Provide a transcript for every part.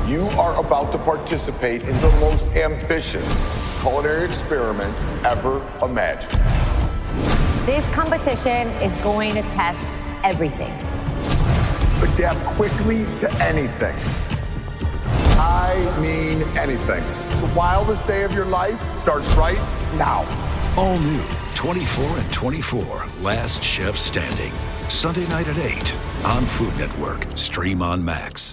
You are about to participate in the most ambitious culinary experiment ever imagined. This competition is going to test everything. Adapt quickly to anything. I mean anything. The wildest day of your life starts right now. All new 24 and 24, Last Chef Standing. Sunday night at 8 on Food Network. Stream on Max.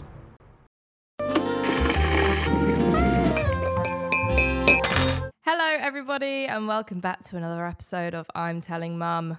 Hello, everybody, and welcome back to another episode of I'm Telling Mum.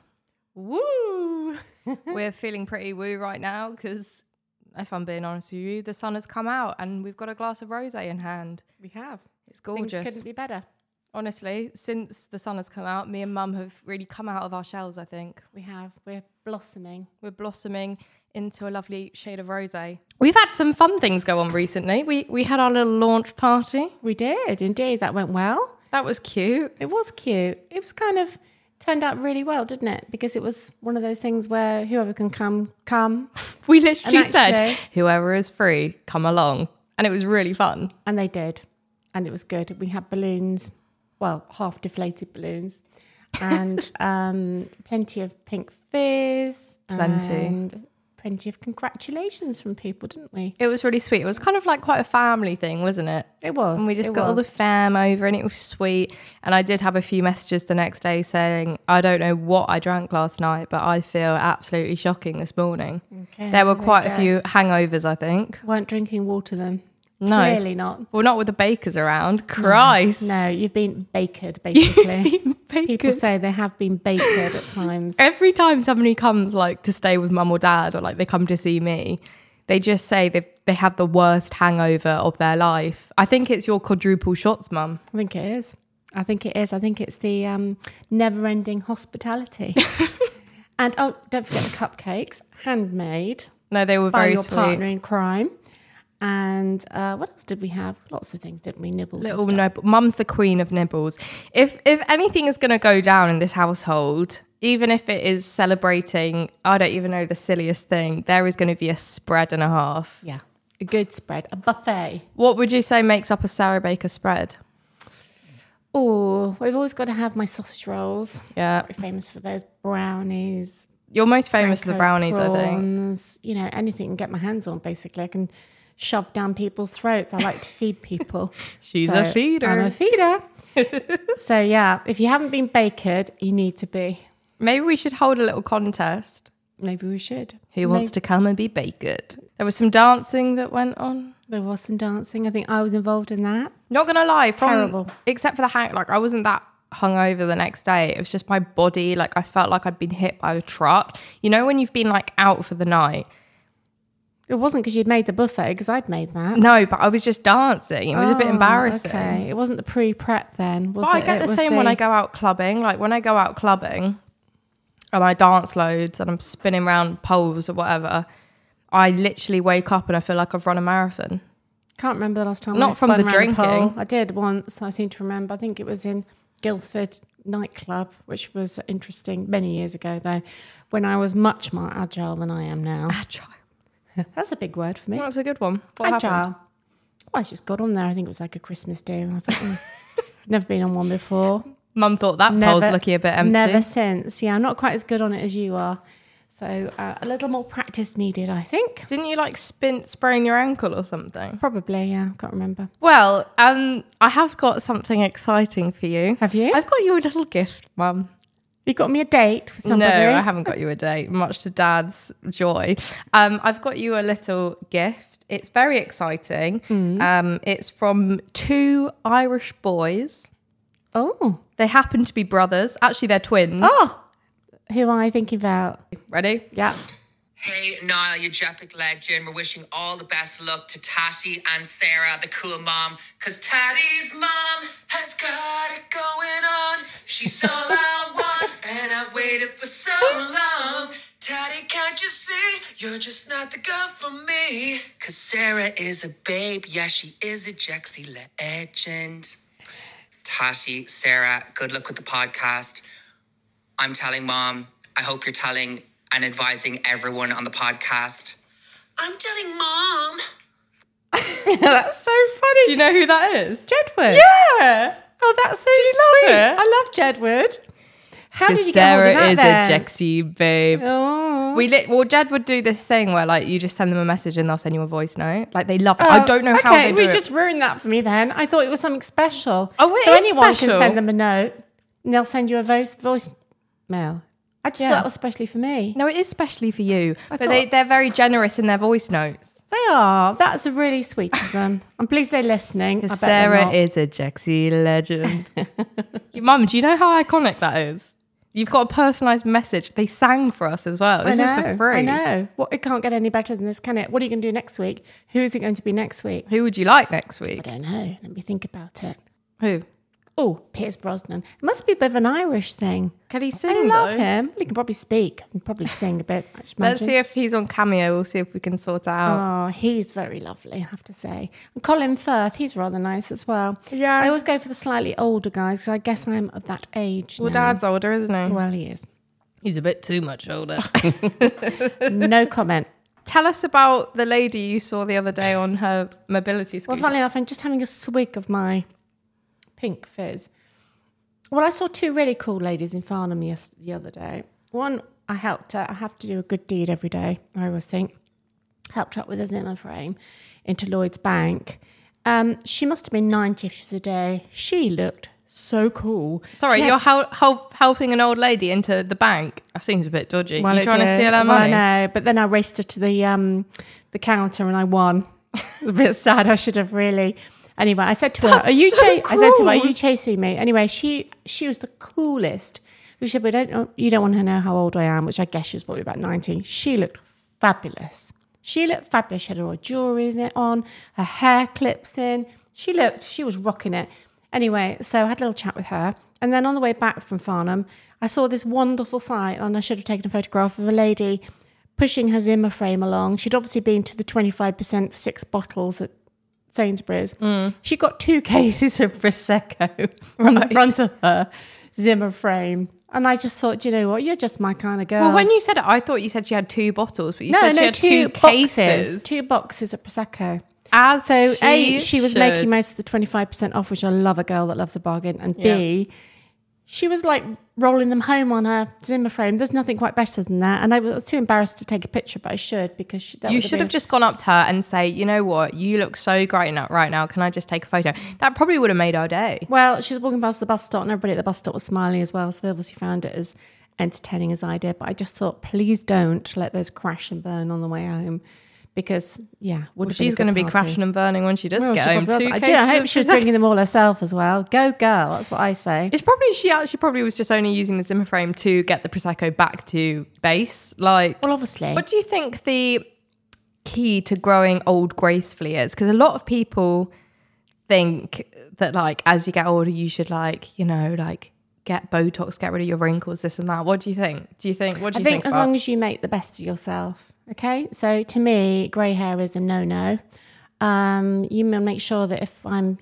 Woo! We're feeling pretty woo right now because, if I'm being honest with you, the sun has come out and we've got a glass of rosé in hand. We have. It's gorgeous. Things couldn't be better. Honestly, since the sun has come out, me and Mum have really come out of our shells, I think. We have. We're blossoming. We're blossoming into a lovely shade of rosé. We've had some fun things go on recently. We had our little launch party. We did, indeed. That went well. That was cute. It was cute. It was kind of turned out really well, didn't it? Because it was one of those things where whoever can come. We literally And said, actually- whoever is free, come along. And it was really fun. And they did. And it was good. We had balloons, well, half deflated balloons. And plenty of pink fizz. Plenty. And plenty of congratulations from people, didn't we? It was really sweet. It was kind of like quite a family thing, wasn't it? It was. And we just It got all the was. fam over and it was sweet. And I did have a few messages the next day saying, I don't know what I drank last night, but I feel absolutely shocking this morning. Okay, There were there quite you a go. few hangovers, I think. Weren't drinking water then? No. Clearly not. Well, not with the bakers around. Christ. No, you've been bakered, basically. Bakered. People say they have been bakered at times. Every time somebody comes like to stay with mum or dad or like they come to see me, they just say they have the worst hangover of their life. I think it's your quadruple shots, mum. I think it is. I think it's the never-ending hospitality. And don't forget the cupcakes, handmade No, they were by very your sweet. partner in crime. And what else did we have? Lots of things, didn't we? Nibbles. Little and stuff. nibble. Mum's the queen of nibbles. If anything is going to go down in this household, even if it is celebrating, I don't even know the silliest thing, there is going to be a spread and a half. Yeah, a good spread, a buffet. What would you say makes up a Sarah Baker spread? Oh, we've always got to have my sausage rolls. Yeah. We're famous for those brownies. You're most famous for the panko brownies, I think. prawns, you know, anything I can get my hands on, basically. I can shove down people's throats. I like to feed people. She's a feeder. I'm a feeder. So, yeah, if you haven't been bakered, you need to be. Maybe we should hold a little contest. Maybe we should. Who wants to come and be bakered? There was some dancing that went on. There was some dancing. I think I was involved in that. Not gonna lie, Terrible. Except for the like I wasn't that hungover the next day. It was just my body. Like I felt like I'd been hit by a truck. You know when you've been like out for the night. It wasn't because you'd made the buffet, because I'd made that. No, but I was just dancing. It was a bit embarrassing. Okay, it wasn't the pre-prep then, was But I it? get It the was same when I go out clubbing. Like when I go out clubbing and I dance loads and I'm spinning around poles or whatever, I literally wake up and I feel like I've run a marathon. Can't remember the last time. Not I from spun the around a drinking. pole. I did once. I seem to remember. I think it was in Guildford nightclub, which was interesting many years ago, though, when I was much more agile than I am now. Agile. That's a big word for me. That's a good one. What Agile. happened? Well, I just got on there. I think it was like a Christmas do, and I thought, never been on one before. Mum thought that pole's looking a bit empty. Never since. Yeah, I'm not quite as good on it as you are. So a little more practice needed, I think. Didn't you like sprain your ankle or something? Probably, yeah. Can't remember. Well, I have got something exciting for you. Have you? I've got you a little gift, Mum. You got me a date with somebody? No, I haven't got you a date, much to Dad's joy. I've got you a little gift. It's very exciting. It's from two Irish boys. Oh. They happen to be brothers. Actually, they're twins. Oh. Who am I thinking about? Ready? Yeah. Hey, Niall, you Jepic legend. We're wishing all the best luck to Tati and Sarah, the cool mom. Because Tati's mom has got it going on. She's all I want, and I've waited for so long. Tati, can't you see? You're just not the girl for me. Because Sarah is a babe. Yeah, she is a Jexy legend. Tati, Sarah, good luck with the podcast. I'm telling Mom. I hope you're telling and advising everyone on the podcast. I'm telling Mom. That's so funny. Do you know who that is? Jedward? Yeah. Oh, that's so you sweet. love it? I love Jedward. How did you Sarah get hold of that is then? a Jexy babe. Oh. Well, Jed would do this thing where like you just send them a message and they'll send you a voice note. Like they love it. I don't know how they do we it. just ruined that for me then. I thought it was something special. Oh, it so is anyone special. can send them a note and they'll send you a voice mail. I just Yeah. thought that was especially for me. No, it is specially for you. But thought- they're very generous in their voice notes. They are. That's really sweet of them. I'm pleased they're listening. I bet they're Sarah not. is a Jexy legend. Mum, do you know how iconic that is? You've got a personalised message. They sang for us as well. This is for free. I know. Well, it can't get any better than this, can it? What are you going to do next week? Who's it going to be next week? Who would you like next I week? don't know. Let me think about it. Who? Oh, Pierce Brosnan. It must be a bit of an Irish thing. Can he I sing love though? him. He can probably speak and probably sing a bit. I should Let's imagine. see if he's on Cameo. We'll see if we can sort it out. Oh, he's very lovely, I have to say. And Colin Firth, he's rather nice as well. Yeah. I always go for the slightly older guys because I guess I'm of that age Well, now. Dad's older, isn't he? Well, he is. He's a bit too much older. No comment. Tell us about the lady you saw the other day on her mobility scooter. Well, funnily enough, I'm just having a swig of my pink fizz. Well, I saw two really cool ladies in Farnham the other day. One, I helped her. I have to do a good deed every day, I always think. Helped her up with a Zimmer frame into Lloyd's Bank. She must have been 90 if she was a day. She looked so cool. Sorry, She had- you're helping an old lady into the bank. That seems a bit dodgy. Well, You're it trying to did. steal her Well, money. I know, but then I raced her to the counter and I won. It was a bit sad. I should have really. Anyway, I said to her, That's "Are you?" so I said to her, "Are cruel. you chasing me?" Anyway, she was the coolest. She said, "You don't want to know how old I am," which I guess she was probably about 19. She looked fabulous. She looked fabulous. She had all her jewelry on, her hair clips in. She was rocking it. Anyway, so I had a little chat with her. And then on the way back from Farnham, I saw this wonderful sight, and I should have taken a photograph of a lady pushing her Zimmer frame along. She'd obviously been to the 25% for 6 bottles at Sainsbury's. She got 2 cases of Prosecco on the front of her Zimmer frame. And I just thought, you know what, you're just my kind of girl. Well, when you said it, I thought you said she had 2 bottles, but you said she had 2 boxes, cases. 2 boxes of Prosecco. As So A, she was should. making most of the 25% off, which I love a girl that loves a bargain. And B, she was like rolling them home on her Zimmer frame. There's nothing quite better than that. And I was too embarrassed to take a picture, but I should because You should have just gone up to her and say, you know what, you look so great right now. Can I just take a photo? That probably would have made our day. Well, she was walking past the bus stop and everybody at the bus stop was smiling as well. So they obviously found it as entertaining as I did. But I just thought, please don't let those crash and burn on the way home. Because, She's going to be crashing and burning when she does get home. I hope she was drinking them all herself as well. Go girl, that's what I say. It's probably she probably was just only using the Zimmer frame to get the Prosecco back to base. Like, Well, obviously. what do you think the key to growing old gracefully is? Because a lot of people think that like as you get older, you should like, you know, like get Botox, get rid of your wrinkles, this and that. What do you think? What do you think? I think as long as you make the best of yourself. Okay, so to me, grey hair is a no-no. You make sure that if I'm,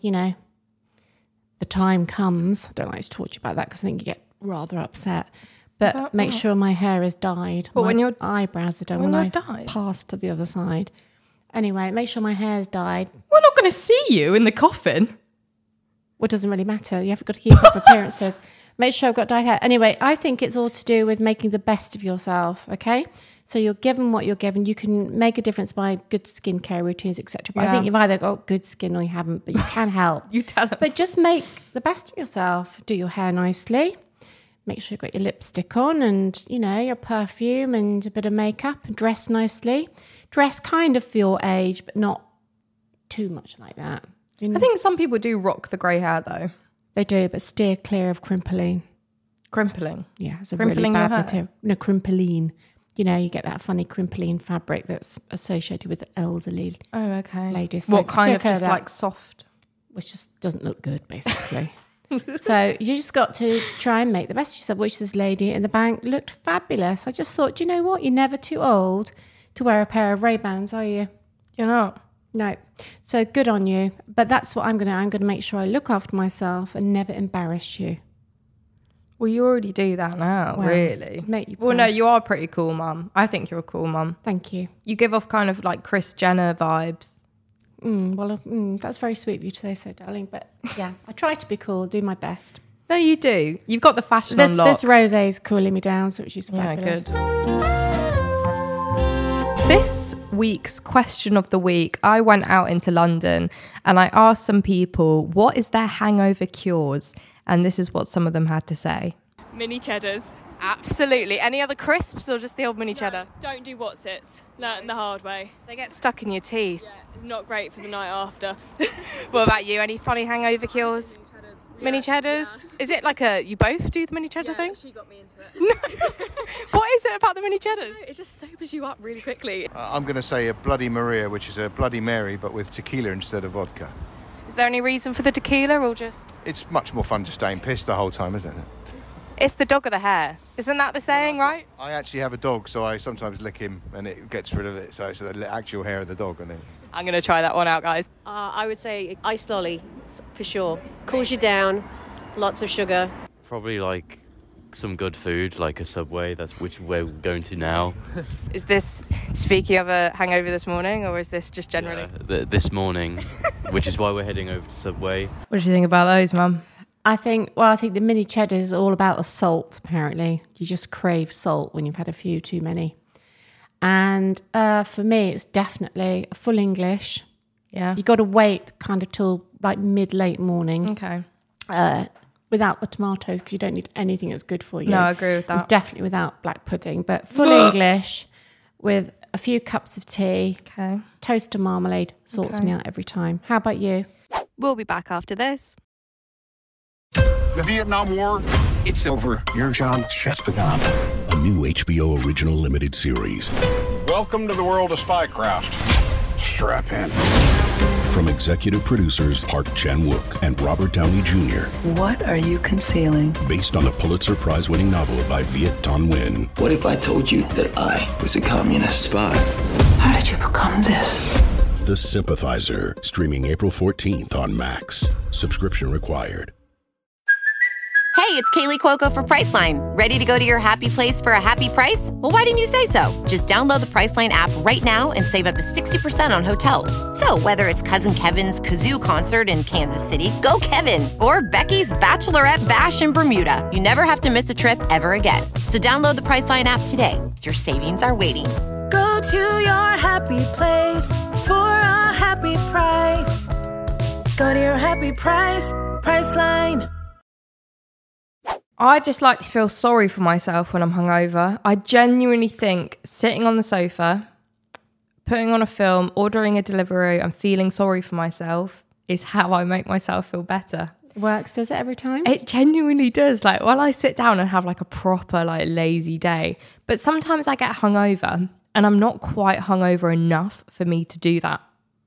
the time comes, I don't like to talk to you about that because I think you get rather upset. But make sure my hair is dyed. But my when your eyebrows are done, when when I you're dyed? pass to the other side. Anyway, make sure my hair's dyed. We're not going to see you in the coffin. Well, it doesn't really matter. You have got to keep up appearances. Make sure I've got dyed hair. Anyway, I think it's all to do with making the best of yourself, okay? So you're given what you're given. You can make a difference by good skincare routines, etc. But I think you've either got good skin or you haven't, but you can help. You tell them. But just make the best of yourself. Do your hair nicely. Make sure you've got your lipstick on and, your perfume and a bit of makeup. And dress nicely. Dress kind of for your age, but not too much like that. I think some people do rock the grey hair though. They do, but steer clear of crimpling. Crimpling. Yeah, it's a Crimpling really your bad hair? material. No, crimpline. You get that funny crimpline fabric that's associated with elderly Oh, okay. ladies. What So kind steer of clear just that, like soft? which just doesn't look good, basically. So you just got to try and make the best of yourself, which this lady in the bank looked fabulous. I just thought, you know what? You're never too old to wear a pair of Ray-Bans, are you? You're not. No. So good on you. But that's what I'm going to make sure I look after myself and never embarrass you. Well, you already do that now, Well, really. to make you Well, no, proud. you are pretty cool, Mum. I think you're a cool mum. Thank you. You give off kind of like Kris Jenner vibes. That's very sweet of you to say so, darling. But yeah, I try to be cool, do my best. No, you do. You've got the fashion on lock. This rosé is cooling me down, so which is fabulous. Yeah, good. This week's question of the week, I went out into London and I asked some people what is their hangover cures, and this is what some of them had to say. Mini cheddars. Absolutely. Any other crisps or just the old mini cheddar? Don't do Wotsits. Learned the hard way. They get stuck in your teeth. Yeah, not great for the night after. What about you? Any funny hangover cures? Mini cheddars? Yeah. Is it like you both do the mini cheddar thing? She got me into it. What is it about the mini cheddars? It just sobers you up really quickly. I'm going to say a Bloody Maria, which is a Bloody Mary, but with tequila instead of vodka. Is there any reason for the tequila or just... It's much more fun just staying pissed the whole time, isn't it? It's the dog of the hair. Isn't that the saying, right? I actually have a dog, so I sometimes lick him and it gets rid of it. So it's the actual hair of the dog. And I'm going to try that one out, guys. I would say ice lolly, for sure. Cools you down, lots of sugar. Probably like some good food, like a Subway, that's which we're going to now. Is this speaking of a hangover this morning, or is this just generally? Yeah, this morning, which is why we're heading over to Subway. What do you think about those, Mum? I think the mini cheddar is all about the salt, apparently. You just crave salt when you've had a few too many. And for me, it's definitely a full English. Yeah. You got to wait kind of till like mid-late morning. Okay. Without the tomatoes, because you don't need anything that's good for you. No, I agree with that. And definitely without black pudding, but full English with a few cups of tea. Okay. Toast and marmalade sorts me out every time. How about you? We'll be back after this. The Vietnam War, It's over. Your job just begun. A new HBO original limited series. welcome to the world of spycraft. Strap in. From executive producers Park Chan-wook and Robert Downey Jr. What are you concealing? Based on the Pulitzer Prize-winning novel by Viet Thanh Nguyen. What if I told you that I was a communist spy? How did you become this? The Sympathizer. Streaming April 14th on Max. Subscription required. Hey, it's Kaylee Cuoco for Priceline. Ready to go to your happy place for a happy price? Well, why didn't you say so? Just download the Priceline app right now and save up to 60% on hotels. So whether it's Cousin Kevin's Kazoo Concert in Kansas City, go Kevin, or Becky's Bachelorette Bash in Bermuda, you never have to miss a trip ever again. So download the Priceline app today. Your savings are waiting. Go to your happy place for a happy price. Go to your happy price, Priceline. I just like to feel sorry for myself when I'm hungover. I genuinely think sitting on the sofa, putting on a film, ordering a Deliveroo and feeling sorry for myself is how I make myself feel better. Works, does it every time? It genuinely does. Like when I sit down and have like a proper like lazy day, but sometimes I get hungover and I'm not quite hungover enough for me to do that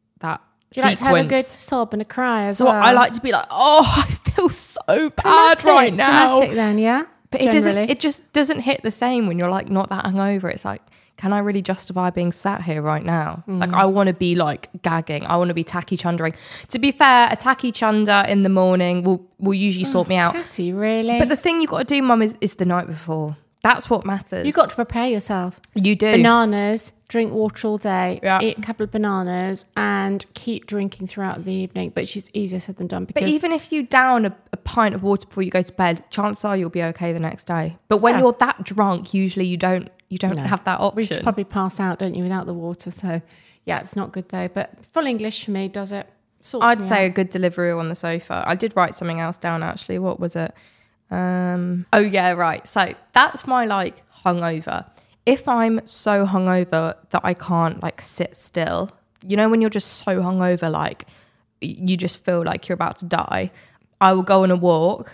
Do you like to have a good sob and a cry as well? I like to be like, oh, I feel so bad right now. Dramatic then, yeah? But it just doesn't hit the same when you're like not that hungover. It's like, can I really justify being sat here right now? Like I want to be like gagging. I want to be tacky chundering. To be fair, a tacky chunder in the morning will usually sort me out. Tatty, really? But the thing you've got to do, Mum, is the night before. That's what matters. You've got to prepare yourself. You do. Bananas, drink water all day, Yeah. eat a couple of bananas and keep drinking throughout the evening. But it's easier said than done. Because But even if you down a pint of water before you go to bed, chances are you'll be okay the next day. But when you're that drunk, usually you don't have that option. We just probably pass out, don't you, without the water. So yeah, it's not good though. But full English for me does it. I'd say a good Deliveroo on the sofa. I did write something else down actually. What was it? Oh yeah, right. So that's my like hungover. If I'm so hungover that I can't like sit still, you know, when you're just so hungover, like you just feel like you're about to die, I will go on a walk.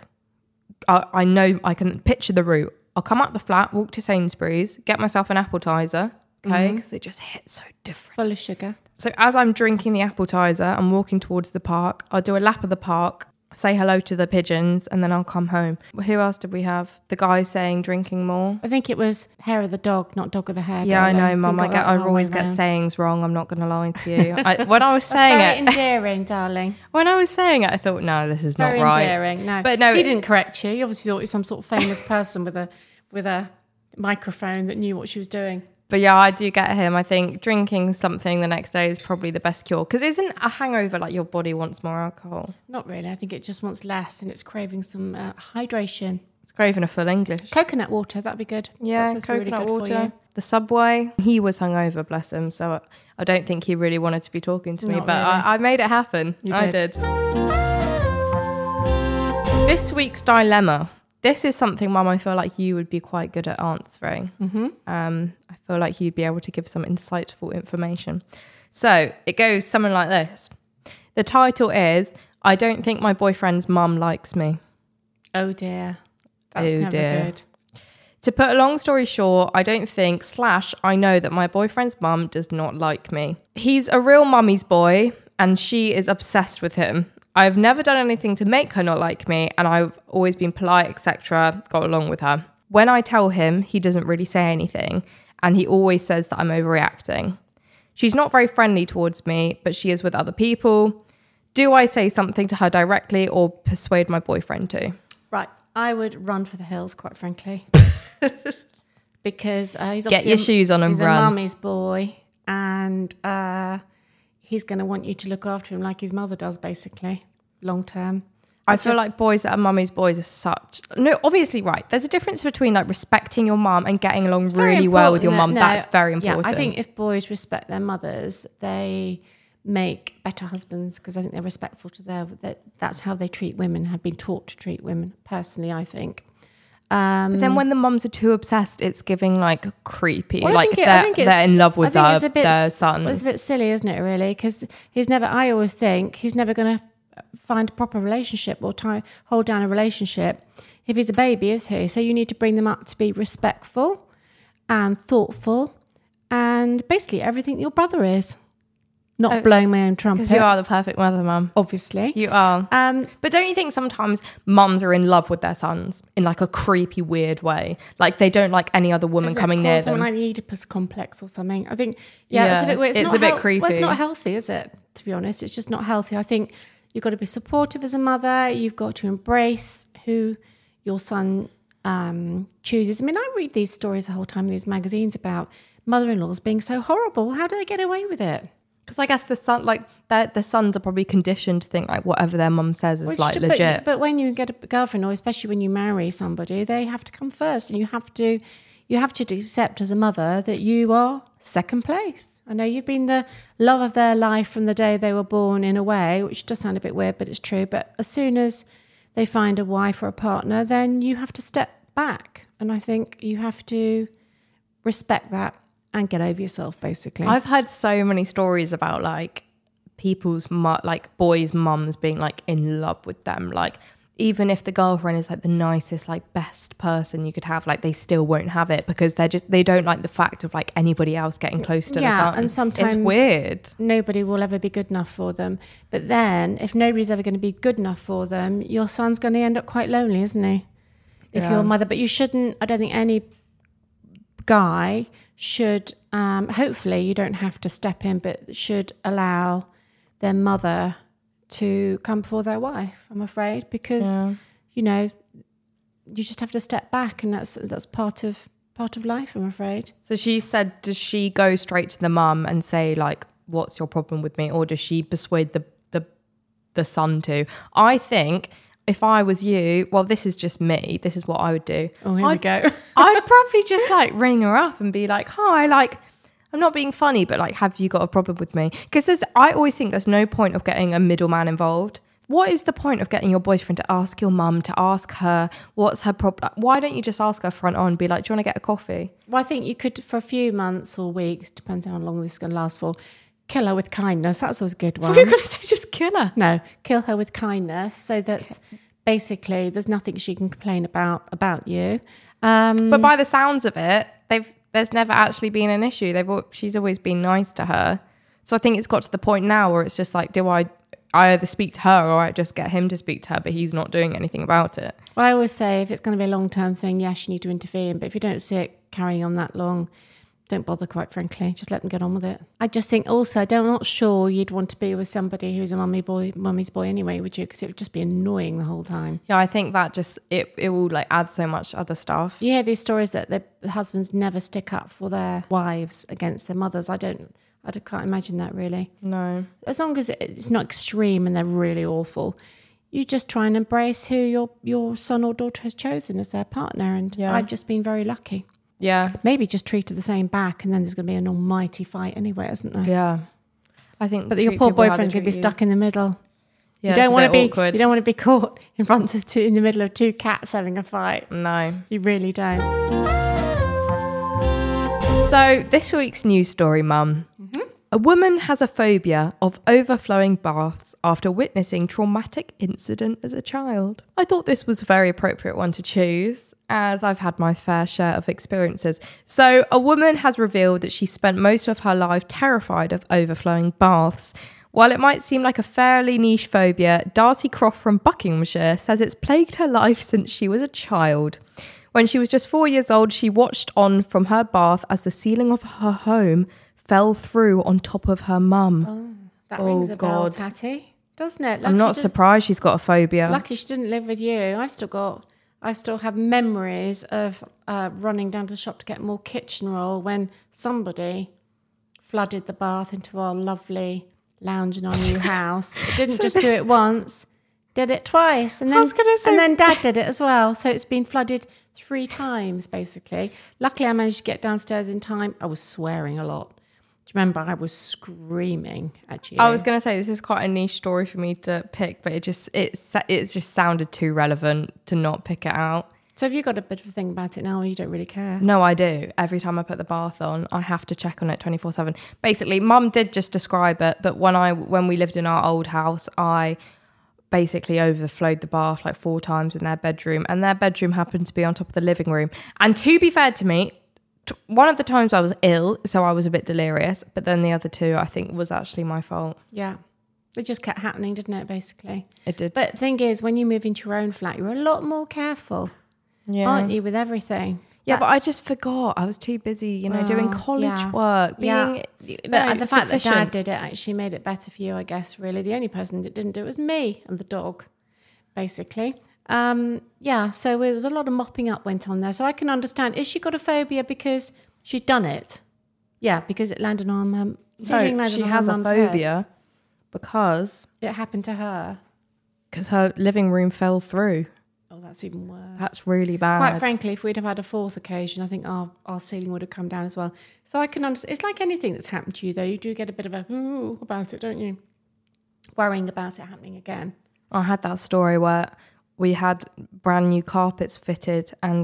I know I can picture the route. I'll come out the flat, walk to Sainsbury's, get myself an appetizer, okay, because it just hits so different. Full of sugar. So as I'm drinking the appetizer, I'm walking towards the park. I'll do a lap of the park, say hello to the pigeons, and then I'll come home. Who else did we have? The guy saying drinking more. I think it was hair of the dog, not dog of the hair. Yeah, I know, Mum. I always get sayings wrong. I'm not going to lie to you. When I was saying very it, endearing, darling. When I was saying it, I thought, no, this is Very not right. endearing. No, but no, he didn't correct you. You obviously thought he was some sort of famous person with a microphone that knew what she was doing. But yeah, I do get him. I think drinking something the next day is probably the best cure. Because isn't a hangover like your body wants more alcohol? Not really. I think it just wants less and it's craving some hydration. It's craving a full English. Coconut water, that'd be good. Yeah, That's coconut really good water. for you. The Subway. He was hungover, bless him. So I don't think he really wanted to be talking to me. Not But really. I made it happen. You I did. did. This week's dilemma. This is something, Mum, I feel like you would be quite good at answering. Mm-hmm. I feel like you'd be able to give some insightful information. So it goes something like this. The title is, I don't think my boyfriend's mum likes me. Oh dear. That's Oh never dear. good. To put a long story short, I don't think / I know that my boyfriend's mum does not like me. He's a real mummy's boy and she is obsessed with him. I've never done anything to make her not like me and I've always been polite, etc., got along with her. When I tell him, he doesn't really say anything and he always says that I'm overreacting. She's not very friendly towards me, but she is with other people. Do I say something to her directly or persuade my boyfriend to? Right. I would run for the hills, quite frankly. Because he's Get your shoes on and he's run. a mummy's boy and he's going to want you to look after him like his mother does, basically, long term. I feel like boys that are mummy's boys are such... No, obviously, right. There's a difference between like respecting your mum and getting along really well with your mum. That's very important. Yeah, I think if boys respect their mothers, they make better husbands because I think they're respectful to that's how they treat women, have been taught to treat women, personally, I think. But then when the mums are too obsessed, it's giving like creepy. Well, like they're in love with their sons. It's a bit silly, isn't it, really? Because I always think he's never going to find a proper relationship or hold down a relationship if he's a baby, is he? So you need to bring them up to be respectful and thoughtful and basically everything your brother is. Not blowing my own trumpet. Because you are the perfect mother, Mum. Obviously. You are. But don't you think sometimes mums are in love with their sons in like a creepy, weird way? Like they don't like any other woman coming near them. Something like the Oedipus complex or something. I think, it's a bit weird. It's a bit creepy. Well, it's not healthy, is it? To be honest, it's just not healthy. I think you've got to be supportive as a mother. You've got to embrace who your son chooses. I mean, I read these stories the whole time in these magazines about mother-in-laws being so horrible. How do they get away with it? Because I guess the sons are probably conditioned to think like whatever their mum says is legit. But when you get a girlfriend, or especially when you marry somebody, they have to come first, and you have to accept as a mother that you are second place. I know you've been the love of their life from the day they were born, in a way, which does sound a bit weird, but it's true. But as soon as they find a wife or a partner, then you have to step back, and I think you have to respect that. And get over yourself, basically. I've heard so many stories about like people's boys' mums being like in love with them. Like even if the girlfriend is like the nicest, like best person you could have, like they still won't have it because they don't like the fact of like anybody else getting close to the son. And sometimes it's weird. Nobody will ever be good enough for them. But then if nobody's ever going to be good enough for them, your son's going to end up quite lonely, isn't he? If you're a mother. But you shouldn't, I don't think any guy should, hopefully you don't have to step in, but should allow their mother to come before their wife, I'm afraid, because you just have to step back, and that's part of life, I'm afraid. So she said, does she go straight to the mum and say like, what's your problem with me, or does she persuade the son to? I think if I was you, well, this is just me. This is what I would do. Oh, here we go. I'd probably just like ring her up and be like, hi, like, I'm not being funny, but like, have you got a problem with me? Because I always think there's no point of getting a middleman involved. What is the point of getting your boyfriend to ask your mum, to ask her what's her problem? Why don't you just ask her front on and be like, do you want to get a coffee? Well, I think you could, for a few months or weeks, depending on how long this is going to last for, kill her with kindness. That's always a good one. You're going to say just kill her? No, kill her with kindness. So that's basically, there's nothing she can complain about you. But by the sounds of it, there's never actually been an issue. She's always been nice to her. So I think it's got to the point now where it's just like, do I either speak to her or I just get him to speak to her, but he's not doing anything about it? Well, I always say if it's going to be a long-term thing, yes, you need to intervene. But if you don't see it carrying on that long, don't bother, quite frankly. Just let them get on with it. I just think also, I'm not sure you'd want to be with somebody who's a mummy's boy anyway, would you? Because it would just be annoying the whole time. Yeah, I think that just, it will like add so much other stuff. You hear these stories that the husbands never stick up for their wives against their mothers. I can't imagine that really. No. As long as it's not extreme and they're really awful, you just try and embrace who your son or daughter has chosen as their partner. And I've just been very lucky. Yeah. Maybe just treat her the same back, and then there's going to be an almighty fight anyway, isn't there? Yeah. I think. But your poor boyfriend's going to be stuck in the middle. Yeah, you don't want to be awkward. You don't want to be caught in the middle of two cats having a fight. No. You really don't. So this week's news story, Mum. A woman has a phobia of overflowing baths after witnessing traumatic incident as a child. I thought this was a very appropriate one to choose, as I've had my fair share of experiences. So a woman has revealed that she spent most of her life terrified of overflowing baths. While it might seem like a fairly niche phobia, Darcy Croft from Buckinghamshire says it's plagued her life since she was a child. When she was just 4 years old, she watched on from her bath as the ceiling of her home fell through on top of her mum. Oh, that rings a bell, Tatty, doesn't it? I'm not surprised she's got a phobia. Lucky she didn't live with you. I still have memories of running down to the shop to get more kitchen roll when somebody flooded the bath into our lovely lounge in our new house. It didn't just do it once, did it twice. And then Dad did it as well. So it's been flooded 3 times, basically. Luckily, I managed to get downstairs in time. I was swearing a lot. Remember, I was screaming at you. I was going to say, this is quite a niche story for me to pick, but it just sounded too relevant to not pick it out. So have you got a bit of a thing about it now, or you don't really care? No, I do. Every time I put the bath on, I have to check on it 24/7. Basically, Mum did just describe it, but when we lived in our old house, I basically overflowed the bath like 4 times in their bedroom, and their bedroom happened to be on top of the living room. And to be fair to me, one of the times I was ill, so I was a bit delirious, but then the other 2 I think was actually my fault. Yeah. It just kept happening, didn't it, basically? It did. But the thing is, when you move into your own flat, you're a lot more careful, aren't you, with everything? Yeah, but I just forgot. I was too busy, doing college work, being But the fact that Dad did it actually made it better for you, I guess, really. The only person that didn't do it was me and the dog, basically. So it was a lot of mopping up went on there. So I can understand. Is she got a phobia because she's done it? Yeah, because it landed on her. So she has a phobia because it happened to her. Because her living room fell through. Oh, that's even worse. That's really bad. Quite frankly, if we'd have had a 4th occasion, I think our ceiling would have come down as well. So I can understand. It's like anything that's happened to you, though. You do get a bit of a ooh about it, don't you? Worrying about it happening again. I had that story where we had brand new carpets fitted, and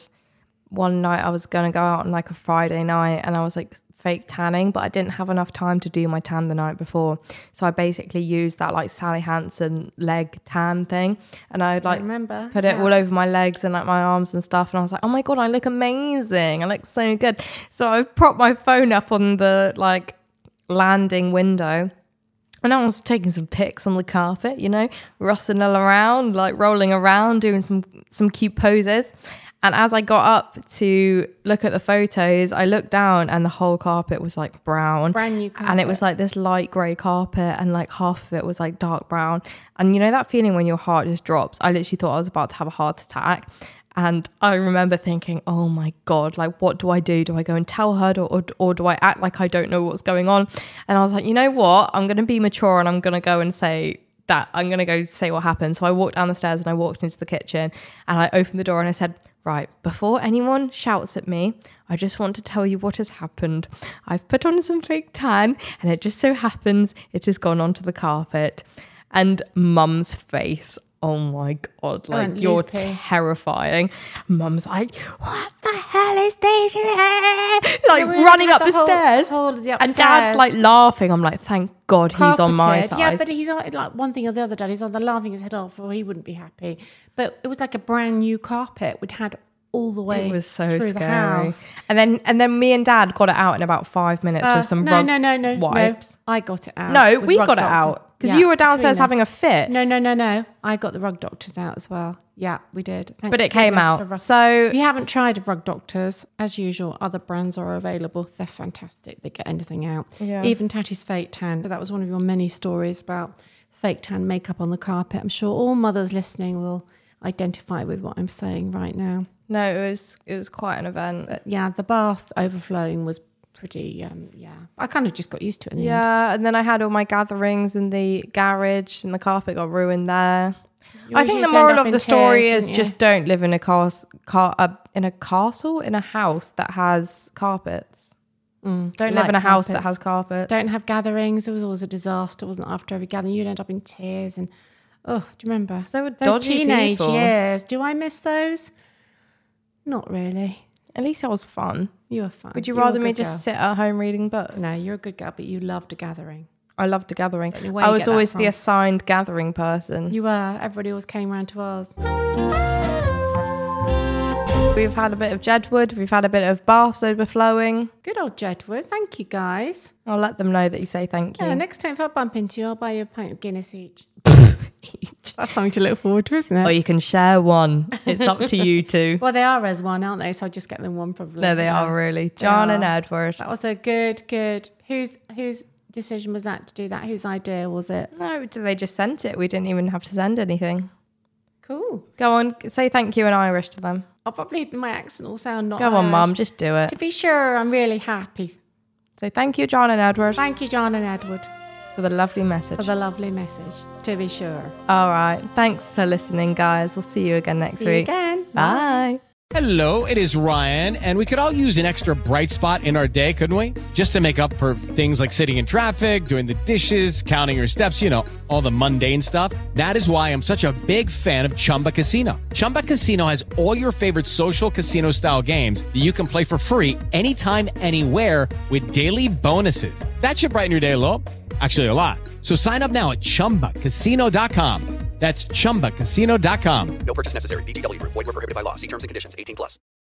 one night I was going to go out on like a Friday night, and I was like fake tanning, but I didn't have enough time to do my tan the night before. So I basically used that like Sally Hansen leg tan thing, and I would like put it all over my legs and like my arms and stuff. And I was like, oh my God, I look amazing. I look so good. So I propped my phone up on the like landing window, and I was taking some pics on the carpet, rustling around, like rolling around, doing some cute poses. And as I got up to look at the photos, I looked down and the whole carpet was like brown. Brand new carpet. And it was like this light grey carpet, and like half of it was like dark brown. And that feeling when your heart just drops? I literally thought I was about to have a heart attack. And I remember thinking, oh my God, like what do I do? Do I go and tell her or do I act like I don't know what's going on? And I was like, you know what? I'm going to be mature and I'm going to go and say that. I'm going to go say what happened. So I walked down the stairs and I walked into the kitchen and I opened the door and I said, right, before anyone shouts at me, I just want to tell you what has happened. I've put on some fake tan and it just so happens it has gone onto the carpet. And Mum's face, oh my God, like you're terrifying. Mum's like, what the hell is this? Like running up the stairs. And Dad's like laughing. I'm like, thank God he's on my side. Yeah, but he's like one thing or the other, Dad. He's either laughing his head off or he wouldn't be happy. But it was like a brand new carpet we'd had all the way. It was so through scary. The house. And then me and Dad got it out in about 5 minutes with some wipes. No. I got it out. No, we got it out. Because you were downstairs having a fit. No. I got the Rug Doctors out as well. Yeah, we did. But it came out. So if you haven't tried Rug Doctors, as usual, other brands are available. They're fantastic. They get anything out. Yeah. Even Tatty's Fake Tan. That was one of your many stories about fake tan makeup on the carpet. I'm sure all mothers listening will identify with what I'm saying right now. No, it was quite an event. But yeah, the bath overflowing was pretty, I kind of just got used to it in the end. Yeah, and then I had all my gatherings in the garage and the carpet got ruined there. I think the moral of the story is just don't live in a castle, in a house that has carpets. Don't live in a house that has carpets. Don't have gatherings. It was always a disaster, wasn't it? After every gathering, you'd end up in tears. And do you remember? They were those dodgy teenage people. years. Do I miss those? Not really. At least I was fun. You were fun. Would you You're a rather me good just girl. sit at home reading books? No, you're a good girl, but you loved a gathering. I loved a gathering. Don't know where I you was get that always from. the assigned gathering person. You were. Everybody always came around to ours. We've had a bit of Jedward. We've had a bit of baths overflowing. Good old Jedward. Thank you, guys. I'll let them know that you say thank you. Yeah, next time if I bump into you, I'll buy you a pint of Guinness each. That's something to look forward to, isn't it? Or you can share one. It's up to you two. Well, they are as one, aren't they? So I'll just get them one probably. No, they are really. John and Edward. That was a good. Whose decision was that to do that? Whose idea was it? No, they just sent it. We didn't even have to send anything. Cool. Go on, say thank you in Irish to them. I'll probably, my accent will sound not Go on, Irish. Mum, just do it. To be sure, I'm really happy. Say thank you, John and Edward. Thank you, John and Edward. For the lovely message. For the lovely message, to be sure. All right. Thanks for listening, guys. We'll see you again next See you week. again. Bye. Hello, it is Ryan, and we could all use an extra bright spot in our day, couldn't we? Just to make up for things like sitting in traffic, doing the dishes, counting your steps, all the mundane stuff. That is why I'm such a big fan of Chumba Casino. Chumba Casino has all your favorite social casino-style games that you can play for free anytime, anywhere with daily bonuses. That should brighten your day a little. Actually, a lot. So sign up now at ChumbaCasino.com. That's ChumbaCasino.com. No purchase necessary. VGW Group. Void where prohibited by law. See terms and conditions. 18+.